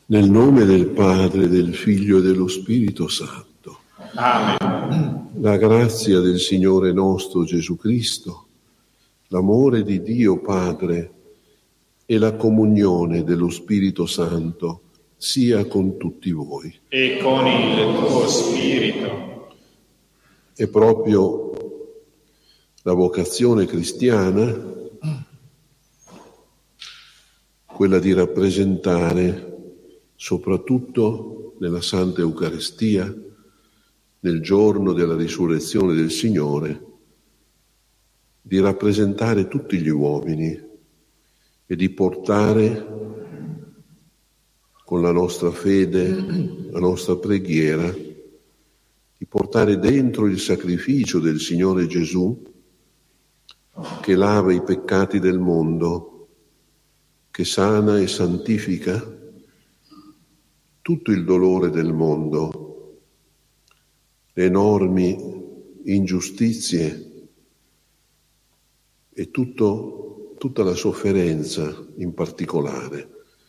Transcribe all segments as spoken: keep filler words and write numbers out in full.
Nel nome del Padre, del Figlio e dello Spirito Santo. Amen. La grazia del Signore nostro Gesù Cristo, l'amore di Dio Padre e la comunione dello Spirito Santo sia con tutti voi. E con il tuo spirito. È proprio la vocazione cristiana quella di rappresentare, soprattutto nella Santa Eucaristia, nel giorno della risurrezione del Signore, di rappresentare tutti gli uomini e di portare con la nostra fede, la nostra preghiera, di portare dentro il sacrificio del Signore Gesù che lava i peccati del mondo, che sana e santifica tutto il dolore del mondo, le enormi ingiustizie e tutto, tutta la sofferenza in particolare.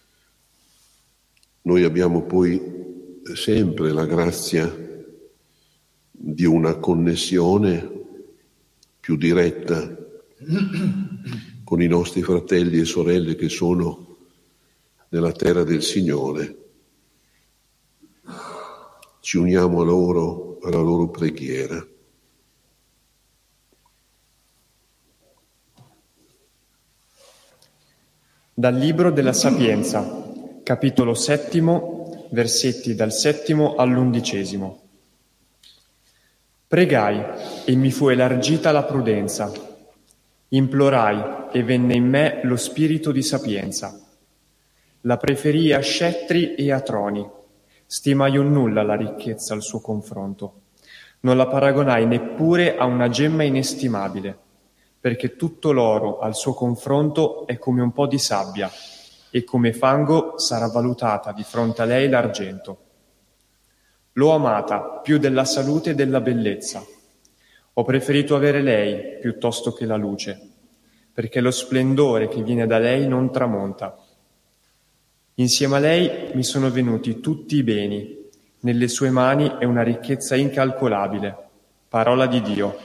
Noi abbiamo poi sempre la grazia di una connessione più diretta con i nostri fratelli e sorelle che sono nella terra del Signore. Ci uniamo a loro, alla loro preghiera. Dal Libro della Sapienza, capitolo settimo, versetti dal settimo all'undicesimo. Pregai e mi fu elargita la prudenza. Implorai e venne in me lo spirito di sapienza. La preferii a scettri e a troni. Stimai un nulla la ricchezza al suo confronto. Non la paragonai neppure a una gemma inestimabile, perché tutto l'oro al suo confronto è come un po' di sabbia, e come fango sarà valutata di fronte a lei l'argento. L'ho amata più della salute e della bellezza. Ho preferito avere lei piuttosto che la luce, perché lo splendore che viene da lei non tramonta. Insieme a lei mi sono venuti tutti i beni, nelle sue mani è una ricchezza incalcolabile. Parola di Dio.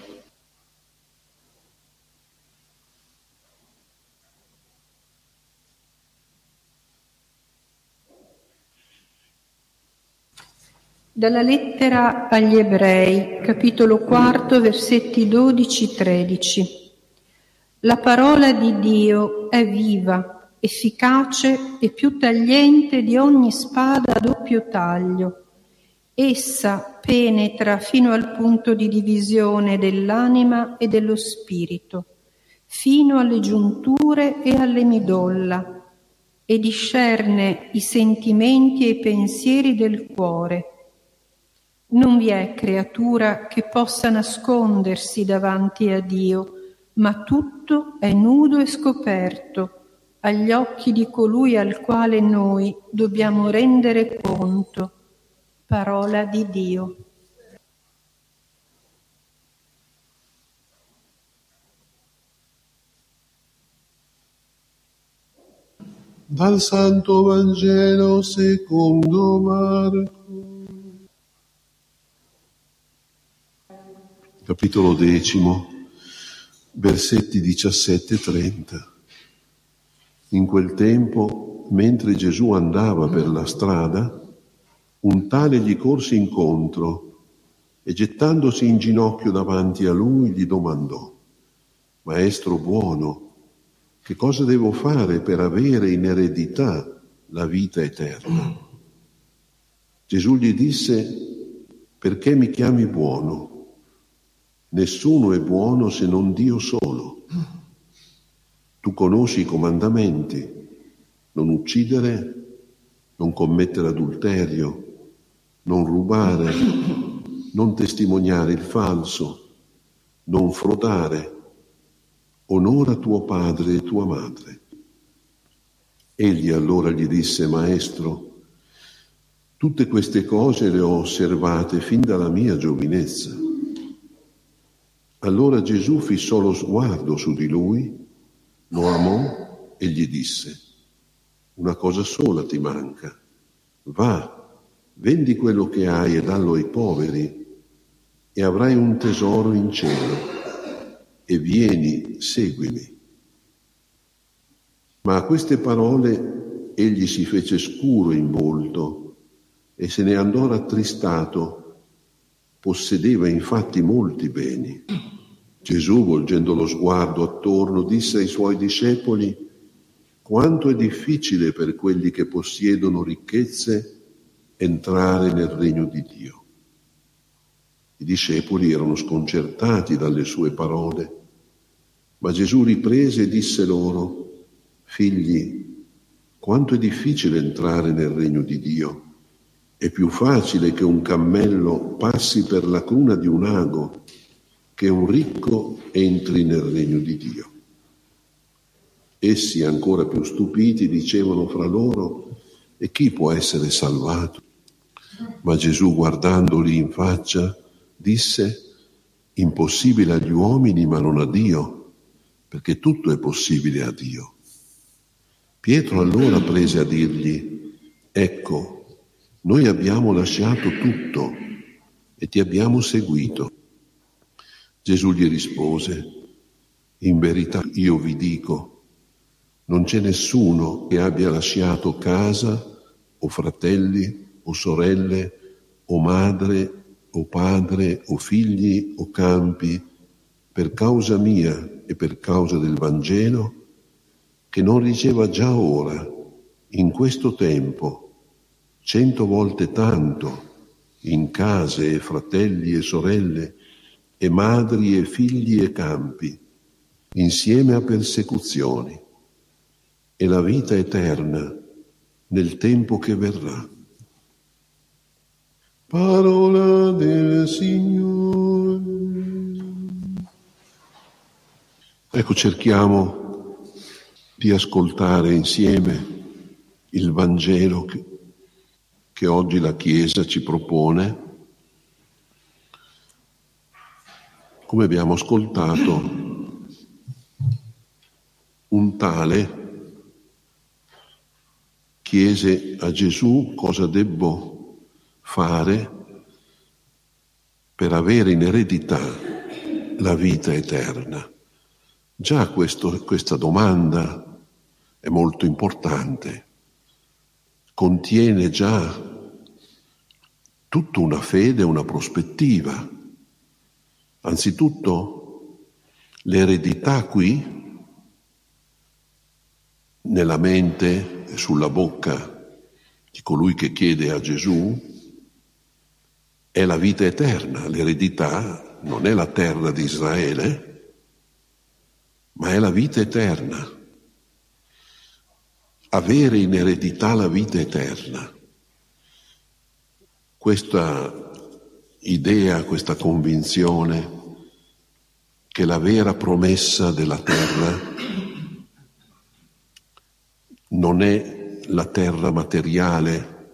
Dalla lettera agli Ebrei, capitolo quarto, versetti dodici tredici. La parola di Dio è viva, efficace e più tagliente di ogni spada a doppio taglio. Essa penetra fino al punto di divisione dell'anima e dello spirito, fino alle giunture e alle midolla, e discerne i sentimenti e i pensieri del cuore. Non vi è creatura che possa nascondersi davanti a Dio, ma tutto è nudo e scoperto agli occhi di colui al quale noi dobbiamo rendere conto. Parola di Dio. Dal Santo Vangelo secondo Marco. Capitolo decimo, versetti diciassette e trenta. In quel tempo, mentre Gesù andava per la strada, un tale gli corse incontro e gettandosi in ginocchio davanti a lui gli domandò: Maestro buono, che cosa devo fare per avere in eredità la vita eterna? Gesù gli disse: perché mi chiami buono? Nessuno è buono se non Dio solo. Tu conosci i comandamenti: non uccidere, non commettere adulterio, non rubare, non testimoniare il falso, non frodare, onora tuo padre e tua madre. Egli allora gli disse: Maestro, tutte queste cose le ho osservate fin dalla mia giovinezza. Allora Gesù fissò lo sguardo su di lui, lo amò e gli disse: una cosa sola ti manca. Va, vendi quello che hai e dallo ai poveri e avrai un tesoro in cielo, e vieni, seguimi. Ma a queste parole egli si fece scuro in volto e se ne andò rattristato. Possedeva infatti molti beni. Gesù, volgendo lo sguardo attorno, disse ai suoi discepoli: quanto è difficile per quelli che possiedono ricchezze entrare nel regno di Dio. I discepoli erano sconcertati dalle sue parole, ma Gesù riprese e disse loro: figli, quanto è difficile entrare nel regno di Dio. È più facile che un cammello passi per la cruna di un ago che un ricco entri nel regno di Dio. Essi, ancora più stupiti, dicevano fra loro: e chi può essere salvato? Ma Gesù, guardandoli in faccia, disse: impossibile agli uomini, ma non a Dio, perché tutto è possibile a Dio. Pietro allora prese a dirgli: ecco, noi abbiamo lasciato tutto e ti abbiamo seguito. Gesù gli rispose: in verità io vi dico, non c'è nessuno che abbia lasciato casa o fratelli o sorelle o madre o padre o figli o campi per causa mia e per causa del Vangelo, che non riceva già ora, in questo tempo, cento volte tanto, in case e fratelli e sorelle, e madri e figli e campi, insieme a persecuzioni, e la vita eterna nel tempo che verrà. Parola del Signore. Ecco, cerchiamo di ascoltare insieme il Vangelo che che oggi la Chiesa ci propone. Come abbiamo ascoltato, un tale chiese a Gesù cosa debbo fare per avere in eredità la vita eterna. Già questo, questa domanda è molto importante, contiene già tutta una fede, una prospettiva. Anzitutto l'eredità qui, nella mente e sulla bocca di colui che chiede a Gesù, è la vita eterna. L'eredità non è la terra di Israele, ma è la vita eterna. Avere in eredità la vita eterna. Questa idea, questa convinzione che la vera promessa della terra non è la terra materiale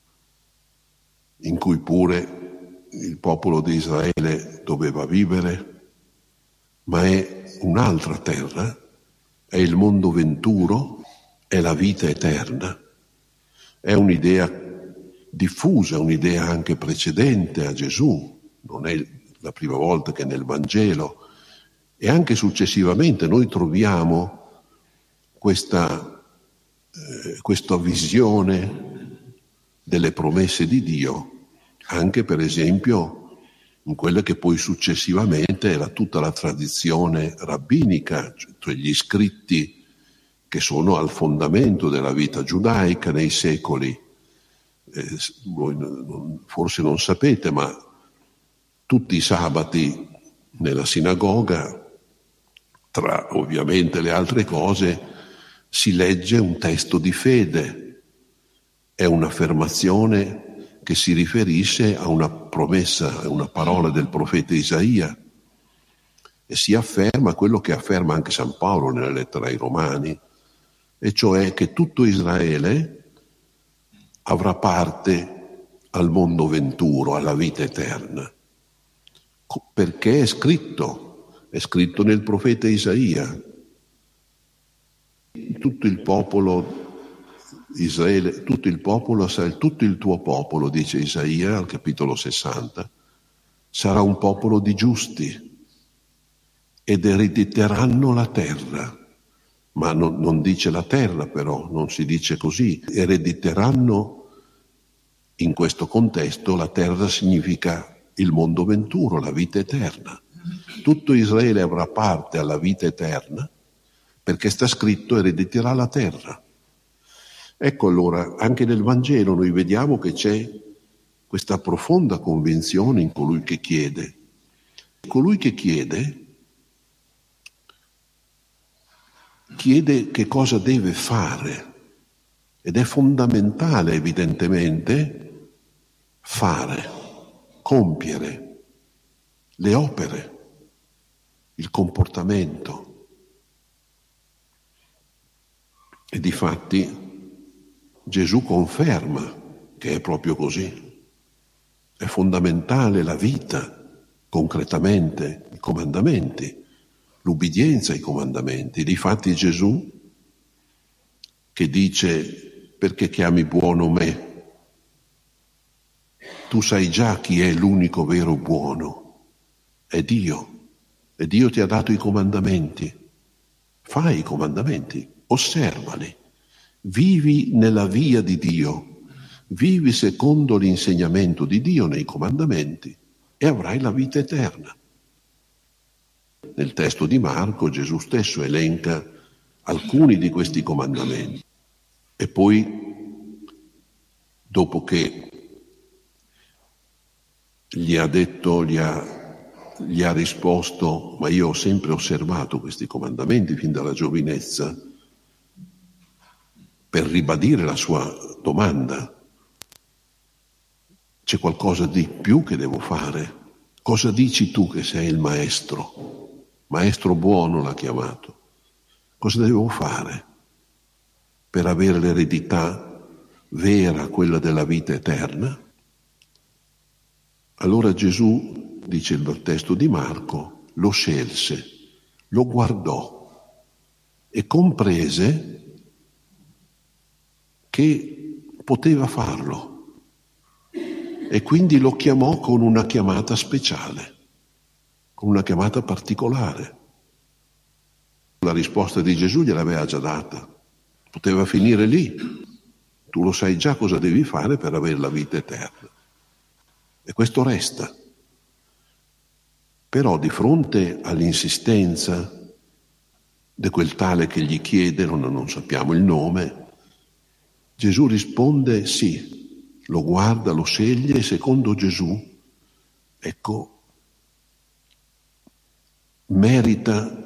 in cui pure il popolo di Israele doveva vivere, ma è un'altra terra, è il mondo venturo, è la vita eterna. È un'idea diffusa, un'idea anche precedente a Gesù, non è la prima volta che nel Vangelo, e anche successivamente noi troviamo questa, eh, questa visione delle promesse di Dio, anche per esempio in quella che poi successivamente era tutta la tradizione rabbinica, cioè gli scritti che sono al fondamento della vita giudaica nei secoli. Eh, voi non, forse non sapete, ma tutti i sabati nella sinagoga, tra ovviamente le altre cose, si legge un testo di fede. È un'affermazione che si riferisce a una promessa, a una parola del profeta Isaia, e si afferma quello che afferma anche San Paolo nella lettera ai Romani, e cioè che tutto Israele avrà parte al mondo venturo, alla vita eterna, perché è scritto, è scritto nel profeta Isaia. Tutto il popolo Israele, tutto il popolo, tutto il tuo popolo, dice Isaia al capitolo sessanta, sarà un popolo di giusti ed erediteranno la terra. Ma non, non dice la terra però, non si dice così. Erediteranno, in questo contesto, la terra significa il mondo venturo, la vita eterna. Tutto Israele avrà parte alla vita eterna perché sta scritto erediterà la terra. Ecco allora, anche nel Vangelo noi vediamo che c'è questa profonda convinzione in colui che chiede. Colui che chiede chiede che cosa deve fare ed è fondamentale evidentemente fare, compiere le opere, il comportamento. E difatti Gesù conferma che è proprio così. È fondamentale la vita, concretamente, i comandamenti, l'ubbidienza ai comandamenti. Difatti Gesù, che dice: perché chiami buono me? Tu sai già chi è l'unico vero buono, è Dio, e Dio ti ha dato i comandamenti. Fai i comandamenti, osservali, vivi nella via di Dio, vivi secondo l'insegnamento di Dio nei comandamenti e avrai la vita eterna. Nel testo di Marco Gesù stesso elenca alcuni di questi comandamenti e poi, dopo che gli ha detto, gli ha, gli ha risposto: ma io ho sempre osservato questi comandamenti fin dalla giovinezza, per ribadire la sua domanda: c'è qualcosa di più che devo fare? Cosa dici tu che sei il maestro? Maestro buono l'ha chiamato. Cosa devo fare per avere l'eredità vera, quella della vita eterna? Allora Gesù, dice il testo di Marco, lo scelse, lo guardò e comprese che poteva farlo e quindi lo chiamò con una chiamata speciale, con una chiamata particolare. La risposta di Gesù gliel'aveva già data, poteva finire lì. Tu lo sai già cosa devi fare per avere la vita eterna. E questo resta. Però di fronte all'insistenza di quel tale che gli chiede, non, non sappiamo il nome, Gesù risponde sì, lo guarda, lo sceglie e secondo Gesù, ecco, merita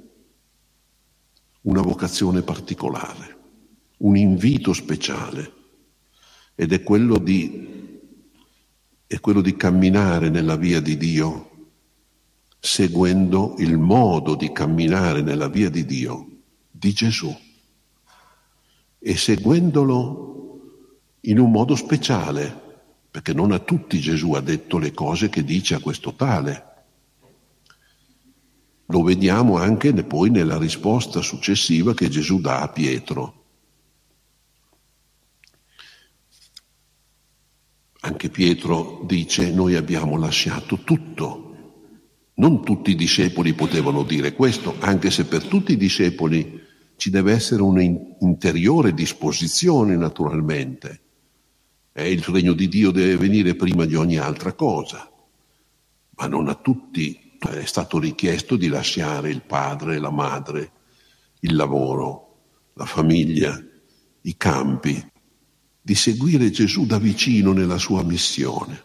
una vocazione particolare, un invito speciale, ed è quello di, è quello di camminare nella via di Dio, seguendo il modo di camminare nella via di Dio di Gesù e seguendolo in un modo speciale, perché non a tutti Gesù ha detto le cose che dice a questo tale. Lo vediamo anche poi nella risposta successiva che Gesù dà a Pietro. Anche Pietro dice: noi abbiamo lasciato tutto. Non tutti i discepoli potevano dire questo, anche se per tutti i discepoli ci deve essere un'interiore disposizione naturalmente. E il regno di Dio deve venire prima di ogni altra cosa, ma non a tutti è stato richiesto di lasciare il padre, la madre, il lavoro, la famiglia, i campi, di seguire Gesù da vicino nella sua missione.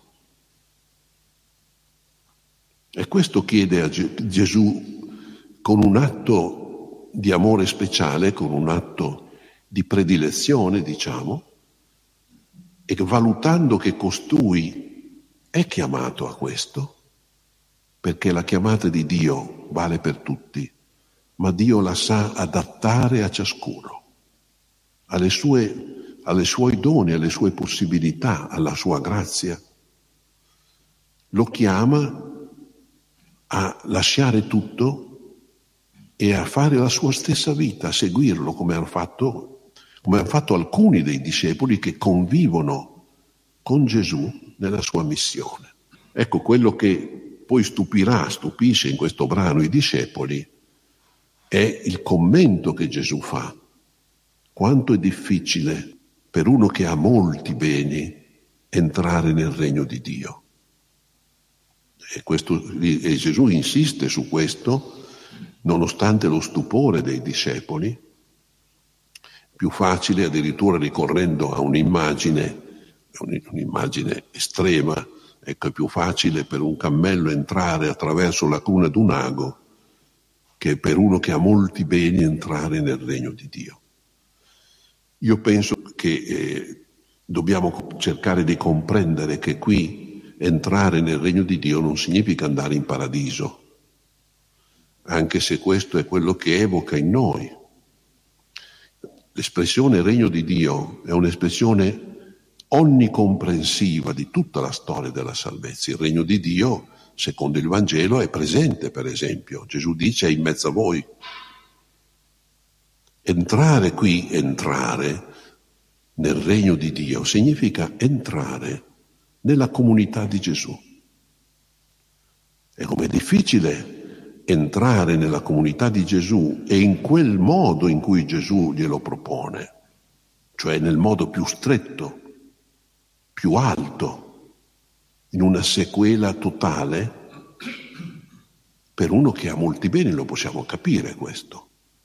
E questo chiede a Gesù con un atto di amore speciale, con un atto di predilezione, diciamo, e valutando che costui è chiamato a questo, perché la chiamata di Dio vale per tutti, ma Dio la sa adattare a ciascuno, alle sue, alle suoi doni, alle sue possibilità, alla sua grazia. Lo chiama a lasciare tutto e a fare la sua stessa vita, a seguirlo come ha fatto, come hanno fatto alcuni dei discepoli che convivono con Gesù nella sua missione. Ecco, quello che poi stupirà, stupisce in questo brano i discepoli è il commento che Gesù fa. Quanto è difficile per uno che ha molti beni entrare nel regno di Dio. E, questo, e Gesù insiste su questo, nonostante lo stupore dei discepoli. Più facile, addirittura ricorrendo a un'immagine, un'immagine estrema, ecco, è più facile per un cammello entrare attraverso la cruna d'un ago che per uno che ha molti beni entrare nel regno di Dio. Io penso che eh, dobbiamo cercare di comprendere che qui entrare nel regno di Dio non significa andare in paradiso, anche se questo è quello che evoca in noi. L'espressione regno di Dio è un'espressione onnicomprensiva di tutta la storia della salvezza. Il regno di Dio, secondo il Vangelo, è presente, per esempio. Gesù dice: è in mezzo a voi. Entrare qui, entrare nel regno di Dio, significa entrare nella comunità di Gesù. E com'è difficile entrare nella comunità di Gesù e in quel modo in cui Gesù glielo propone, cioè nel modo più stretto, più alto, in una sequela totale. Per uno che ha molti beni lo possiamo capire questo.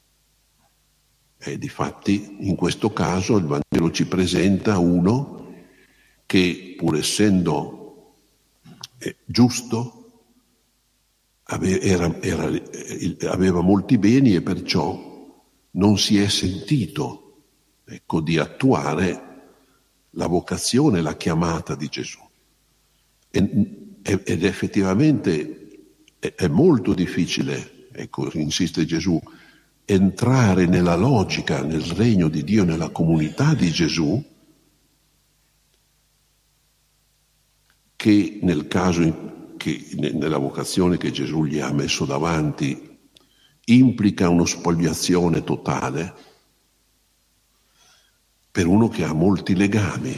E difatti in questo caso il Vangelo ci presenta uno che, pur essendo eh, giusto, ave, era, era, eh, aveva molti beni e perciò non si è sentito, ecco, di attuare la vocazione, la chiamata di Gesù. E, ed effettivamente è, è molto difficile, ecco, insiste Gesù, entrare nella logica, nel regno di Dio, nella comunità di Gesù, che nel caso in, che nella vocazione che Gesù gli ha messo davanti implica uno spogliazione totale per uno che ha molti legami.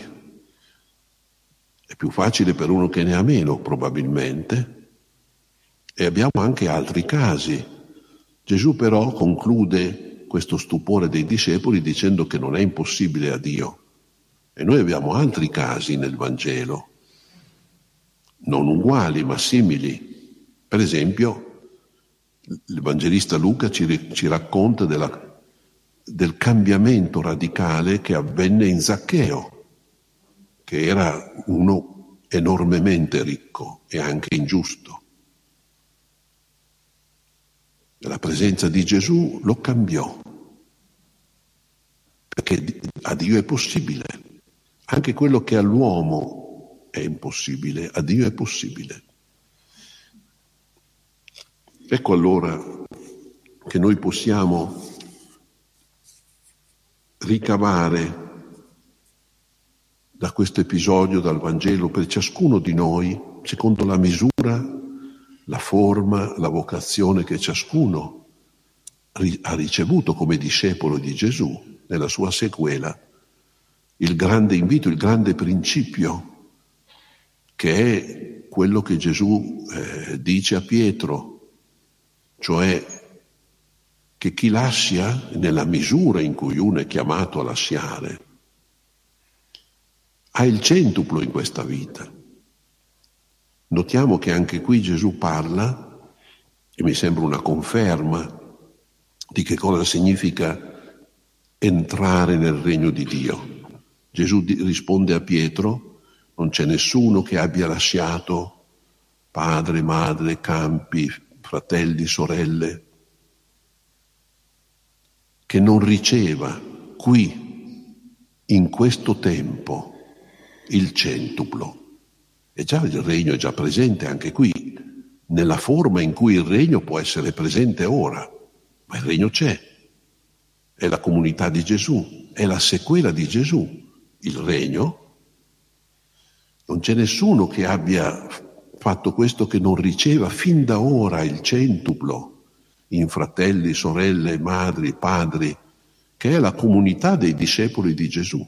È più facile per uno che ne ha meno, probabilmente, e abbiamo anche altri casi. Gesù però conclude questo stupore dei discepoli dicendo che non è impossibile a Dio. E noi abbiamo altri casi nel Vangelo, non uguali ma simili. Per esempio, il Vangelista Luca ci, ci racconta della, del cambiamento radicale che avvenne in Zaccheo, che era uno enormemente ricco e anche ingiusto. La presenza di Gesù lo cambiò, perché a Dio è possibile. Anche quello che all'uomo è impossibile, a Dio è possibile. Ecco allora che noi possiamo ricavare da questo episodio, dal Vangelo, per ciascuno di noi, secondo la misura, la forma, la vocazione che ciascuno ha ricevuto come discepolo di Gesù nella sua sequela, il grande invito, il grande principio, che è quello che Gesù eh, dice a Pietro, cioè che chi lascia, nella misura in cui uno è chiamato a lasciare, ha il centuplo in questa vita. Notiamo che anche qui Gesù parla, e mi sembra una conferma, di che cosa significa entrare nel regno di Dio. Gesù risponde a Pietro: non c'è nessuno che abbia lasciato padre, madre, campi, fratelli, sorelle, che non riceva qui, in questo tempo, il centuplo. E già il regno è già presente anche qui, nella forma in cui il regno può essere presente ora, ma il regno c'è, è la comunità di Gesù, è la sequela di Gesù, il regno. Non c'è nessuno che abbia fatto questo che non riceva fin da ora il centuplo in fratelli, sorelle, madri, padri, che è la comunità dei discepoli di Gesù,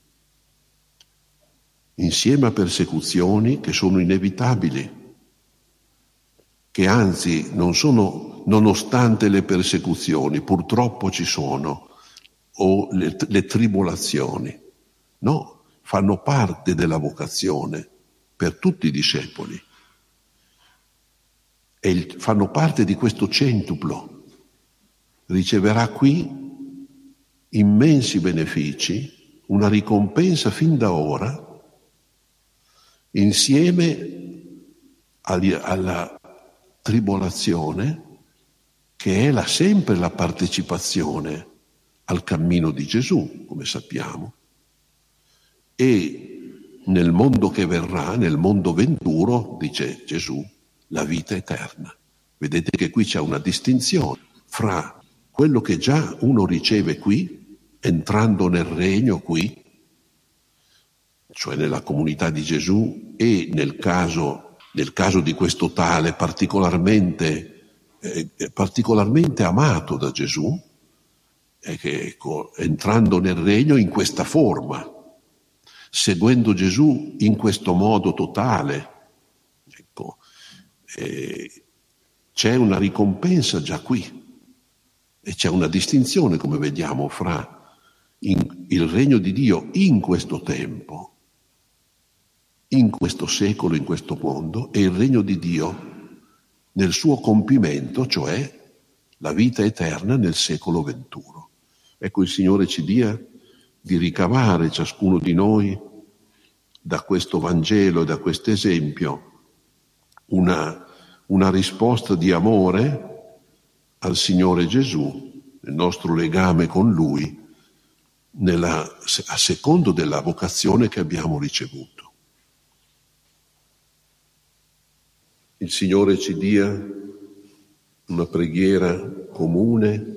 insieme a persecuzioni che sono inevitabili, che anzi non sono nonostante le persecuzioni, purtroppo ci sono, o le, le tribolazioni, no, fanno parte della vocazione per tutti i discepoli e il, fanno parte di questo centuplo. Riceverà qui immensi benefici, una ricompensa fin da ora, insieme agli, alla tribolazione, che è la, sempre la partecipazione al cammino di Gesù, come sappiamo, e nel mondo che verrà, nel mondo venturo, dice Gesù, la vita eterna. Vedete che qui c'è una distinzione fra quello che già uno riceve qui, entrando nel regno qui, cioè nella comunità di Gesù, e nel caso, nel caso di questo tale particolarmente, eh, particolarmente amato da Gesù, è che ecco, entrando nel regno in questa forma, seguendo Gesù in questo modo totale, ecco, eh, c'è una ricompensa già qui e c'è una distinzione, come vediamo, fra in, il regno di Dio in questo tempo, in questo secolo, in questo mondo, e il regno di Dio nel suo compimento, cioè la vita eterna nel secolo venturo. Ecco, il Signore ci dia di ricavare ciascuno di noi da questo Vangelo e da questo esempio una, una risposta di amore al Signore Gesù, nel nostro legame con Lui, nella, a secondo della vocazione che abbiamo ricevuto. Il Signore ci dia una preghiera comune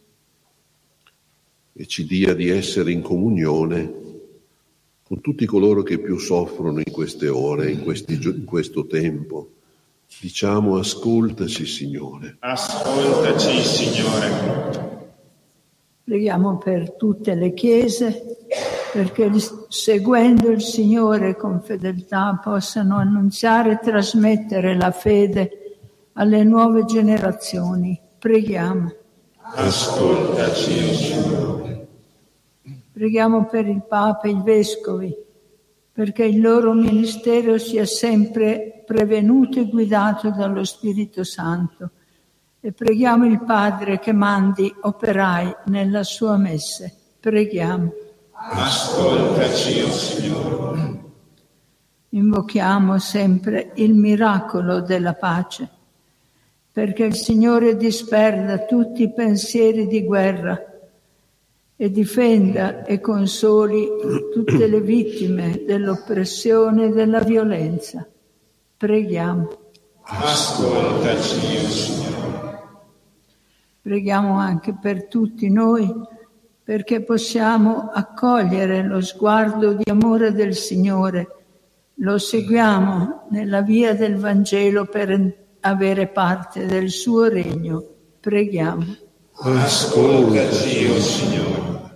e ci dia di essere in comunione con tutti coloro che più soffrono in queste ore, in, questi, in questo tempo. Diciamo: ascoltaci, Signore. Ascoltaci, Signore. Preghiamo per tutte le chiese, perché seguendo il Signore con fedeltà possano annunziare e trasmettere la fede alle nuove generazioni. Preghiamo. Ascoltaci, Signore. Preghiamo per il Papa e i Vescovi, perché il loro ministero sia sempre prevenuto e guidato dallo Spirito Santo. E preghiamo il Padre che mandi operai nella sua messe. Preghiamo. Ascoltaci, Signore. Invochiamo sempre il miracolo della pace, perché il Signore disperda tutti i pensieri di guerra e difenda e consoli tutte le vittime dell'oppressione e della violenza. Preghiamo. Ascoltaci, Signore. Preghiamo anche per tutti noi, perché possiamo accogliere lo sguardo di amore del Signore, lo seguiamo nella via del Vangelo per avere parte del suo regno. Preghiamo. Ascoltaci, Signore.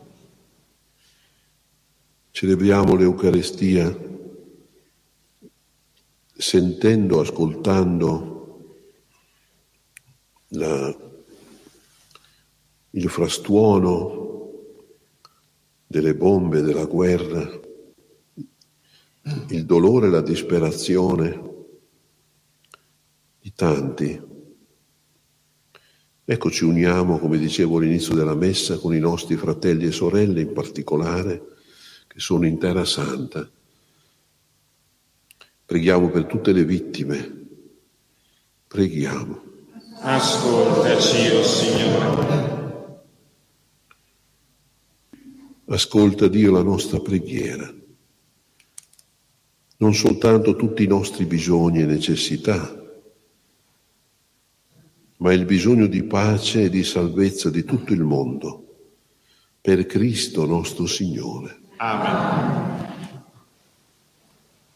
Celebriamo l'Eucaristia sentendo, ascoltando la, il frastuono delle bombe, della guerra, il dolore e la disperazione di tanti. Ecco, ci uniamo, come dicevo all'inizio della messa, con i nostri fratelli e sorelle in particolare, che sono in Terra Santa. Preghiamo per tutte le vittime. Preghiamo. Ascoltaci, o Signore. Ascolta, Dio, la nostra preghiera. Non soltanto tutti i nostri bisogni e necessità, ma il bisogno di pace e di salvezza di tutto il mondo, per Cristo nostro Signore. Amen.